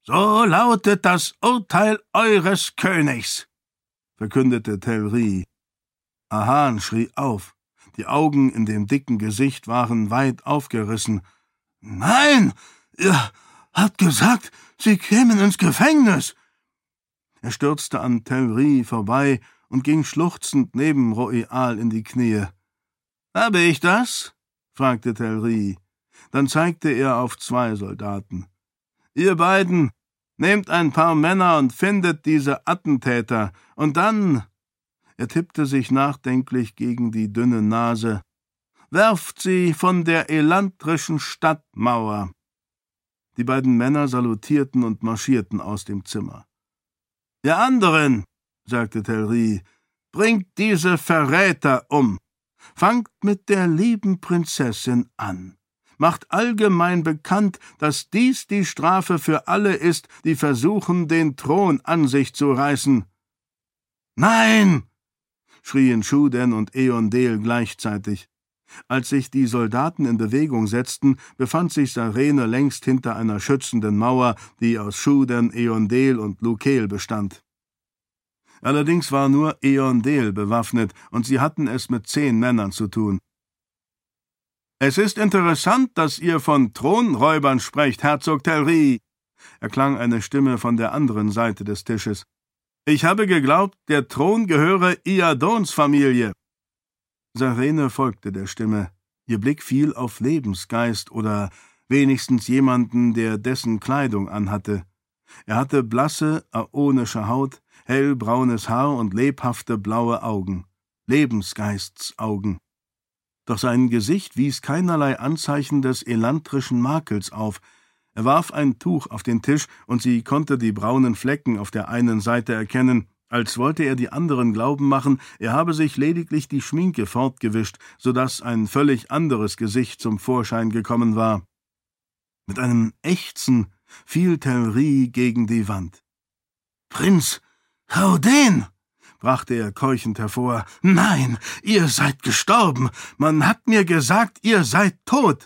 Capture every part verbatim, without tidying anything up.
»So lautet das Urteil eures Königs«, verkündete Telri. Ahan schrie auf. Die Augen in dem dicken Gesicht waren weit aufgerissen. »Nein, ihr habt gesagt, sie kämen ins Gefängnis!« Er stürzte an Telri vorbei und ging schluchzend neben Roeal in die Knie. »Habe ich das?« fragte Telri. Dann zeigte er auf zwei Soldaten. »Ihr beiden, nehmt ein paar Männer und findet diese Attentäter, und dann«, er tippte sich nachdenklich gegen die dünne Nase, »werft sie von der elantrischen Stadtmauer.« Die beiden Männer salutierten und marschierten aus dem Zimmer. »Ihr anderen«, sagte Telri, »bringt diese Verräter um. Fangt mit der lieben Prinzessin an. Macht allgemein bekannt, dass dies die Strafe für alle ist, die versuchen, den Thron an sich zu reißen.« »Nein!« schrien Shuden und Eondel gleichzeitig. Als sich die Soldaten in Bewegung setzten, befand sich Sarene längst hinter einer schützenden Mauer, die aus Shuden, Eondel und Lukel bestand. Allerdings war nur Eondel bewaffnet, und sie hatten es mit zehn Männern zu tun. »Es ist interessant, dass ihr von Thronräubern sprecht, Herzog Telri«, erklang eine Stimme von der anderen Seite des Tisches. »Ich habe geglaubt, der Thron gehöre Iadons Familie.« Sarene folgte der Stimme. Ihr Blick fiel auf Lebensgeist oder wenigstens jemanden, der dessen Kleidung anhatte. Er hatte blasse, aonische Haut, hellbraunes Haar und lebhafte blaue Augen. Lebensgeistsaugen. Doch sein Gesicht wies keinerlei Anzeichen des elantrischen Makels auf. Er warf ein Tuch auf den Tisch, und sie konnte die braunen Flecken auf der einen Seite erkennen, als wollte er die anderen glauben machen, er habe sich lediglich die Schminke fortgewischt, so dass ein völlig anderes Gesicht zum Vorschein gekommen war. Mit einem Ächzen fiel Telri gegen die Wand. »Prinz Raoden«, brachte er keuchend hervor, »nein, ihr seid gestorben. Man hat mir gesagt, ihr seid tot.«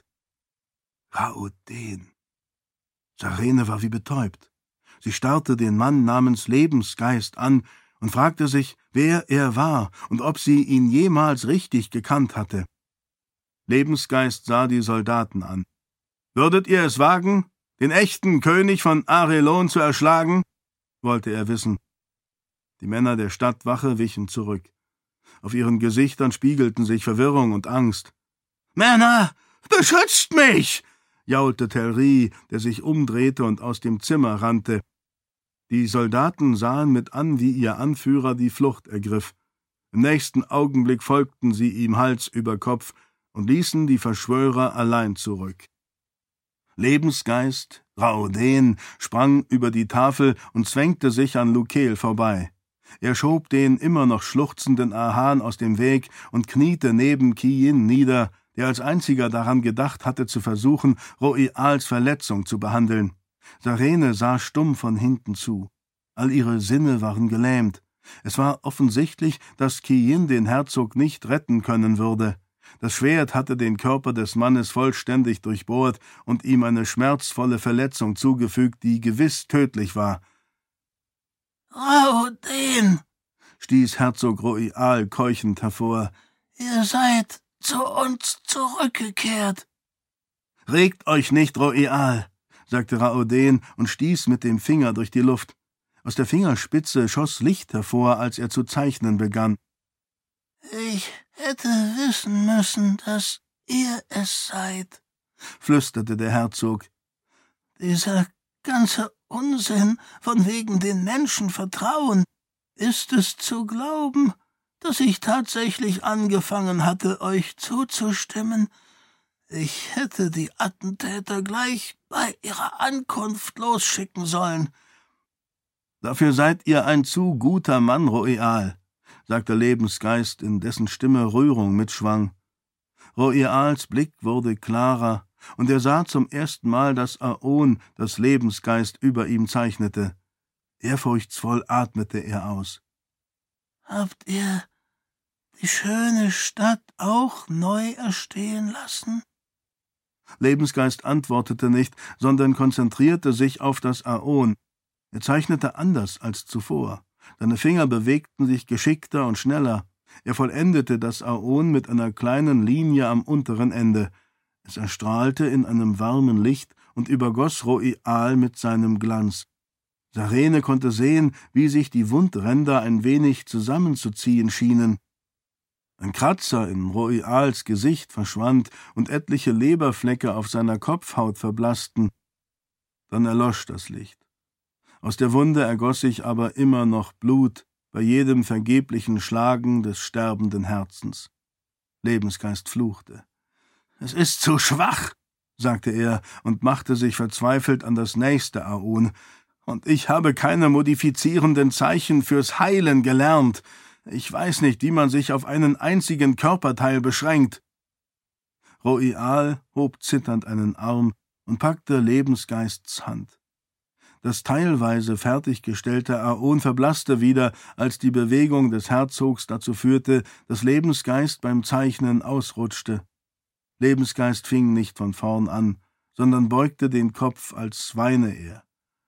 Raoden. Sarene war wie betäubt. Sie starrte den Mann namens Lebensgeist an und fragte sich, wer er war und ob sie ihn jemals richtig gekannt hatte. Lebensgeist sah die Soldaten an. »Würdet ihr es wagen, den echten König von Arelon zu erschlagen?« wollte er wissen. Die Männer der Stadtwache wichen zurück. Auf ihren Gesichtern spiegelten sich Verwirrung und Angst. »Männer, beschützt mich!« jaulte Telri, der sich umdrehte und aus dem Zimmer rannte. Die Soldaten sahen mit an, wie ihr Anführer die Flucht ergriff. Im nächsten Augenblick folgten sie ihm Hals über Kopf und ließen die Verschwörer allein zurück. Lebensgeist, Raoden, sprang über die Tafel und zwängte sich an Lukel vorbei. Er schob den immer noch schluchzenden Ahan aus dem Weg und kniete neben Kiyin nieder, der als einziger daran gedacht hatte zu versuchen, Roeals Verletzung zu behandeln. Sarene sah stumm von hinten zu. All ihre Sinne waren gelähmt. Es war offensichtlich, dass Kiyin den Herzog nicht retten können würde. Das Schwert hatte den Körper des Mannes vollständig durchbohrt und ihm eine schmerzvolle Verletzung zugefügt, die gewiss tödlich war. »Raoden«, stieß Herzog Roeal keuchend hervor, »ihr seid zu uns zurückgekehrt.« »Regt euch nicht, Roeal«, sagte Raoden und stieß mit dem Finger durch die Luft. Aus der Fingerspitze schoss Licht hervor, als er zu zeichnen begann. »Ich hätte wissen müssen, dass ihr es seid«, flüsterte der Herzog. »Dieser ganze Unsinn von wegen den Menschen vertrauen, ist es zu glauben, dass ich tatsächlich angefangen hatte, euch zuzustimmen? Ich hätte die Attentäter gleich bei ihrer Ankunft losschicken sollen.« »Dafür seid ihr ein zu guter Mann, Roeal«, sagte Lebensgeist, in dessen Stimme Rührung mitschwang. Roeals Blick wurde klarer, und er sah zum ersten Mal das Aon, das Lebensgeist über ihm zeichnete. Ehrfurchtsvoll atmete er aus. »Habt ihr die schöne Stadt auch neu erstehen lassen?« Lebensgeist antwortete nicht, sondern konzentrierte sich auf das Aon. Er zeichnete anders als zuvor. Seine Finger bewegten sich geschickter und schneller. Er vollendete das Aon mit einer kleinen Linie am unteren Ende. Es erstrahlte in einem warmen Licht und übergoss Roial mit seinem Glanz. Sarene konnte sehen, wie sich die Wundränder ein wenig zusammenzuziehen schienen. Ein Kratzer in Roials Gesicht verschwand und etliche Leberflecke auf seiner Kopfhaut verblassten. Dann erlosch das Licht. Aus der Wunde ergoss sich aber immer noch Blut bei jedem vergeblichen Schlagen des sterbenden Herzens. Lebensgeist fluchte. »Es ist zu schwach«, sagte er und machte sich verzweifelt an das nächste Aon. »Und ich habe keine modifizierenden Zeichen fürs Heilen gelernt. Ich weiß nicht, wie man sich auf einen einzigen Körperteil beschränkt.« Roial hob zitternd einen Arm und packte Lebensgeists Hand. Das teilweise fertiggestellte Aon verblasste wieder, als die Bewegung des Herzogs dazu führte, dass Lebensgeist beim Zeichnen ausrutschte. Lebensgeist fing nicht von vorn an, sondern beugte den Kopf, als weine er.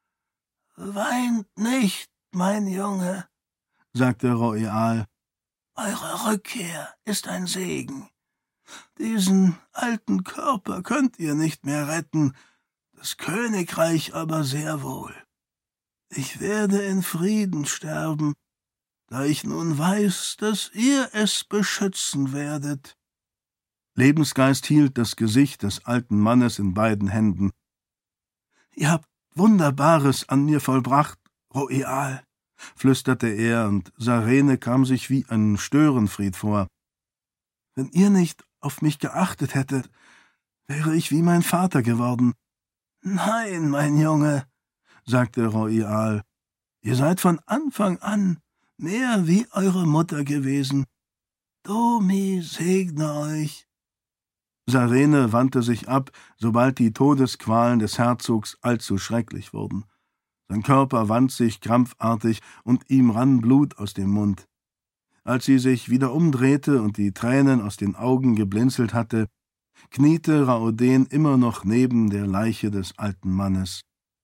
»Weint nicht, mein Junge«, sagte Roial. »Eure Rückkehr ist ein Segen. Diesen alten Körper könnt ihr nicht mehr retten, das Königreich aber sehr wohl. Ich werde in Frieden sterben, da ich nun weiß, dass ihr es beschützen werdet.« Lebensgeist hielt das Gesicht des alten Mannes in beiden Händen. »Ihr habt Wunderbares an mir vollbracht, Roial«, flüsterte er, und Sarene kam sich wie ein Störenfried vor. »Wenn ihr nicht auf mich geachtet hättet, wäre ich wie mein Vater geworden.« »Nein, mein Junge«, sagte Roial, »ihr seid von Anfang an mehr wie eure Mutter gewesen. Domi segne euch.« Sarene wandte sich ab, sobald die Todesqualen des Herzogs allzu schrecklich wurden. Sein Körper wand sich krampfartig, und ihm rann Blut aus dem Mund. Als sie sich wieder umdrehte und die Tränen aus den Augen geblinzelt hatte, kniete Raoden immer noch neben der Leiche des alten Mannes.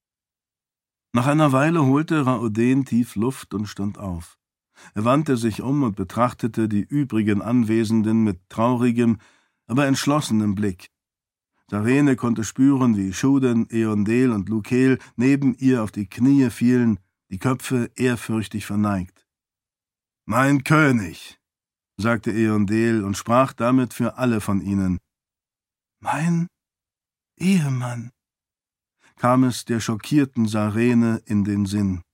Nach einer Weile holte Raoden tief Luft und stand auf. Er wandte sich um und betrachtete die übrigen Anwesenden mit traurigem, aber entschlossenem Blick. Sarene konnte spüren, wie Shuden, Eondel und Lukel neben ihr auf die Knie fielen, die Köpfe ehrfürchtig verneigt. »Mein König«, sagte Eondel und sprach damit für alle von ihnen. »Mein Ehemann«, kam es der schockierten Sarene in den Sinn.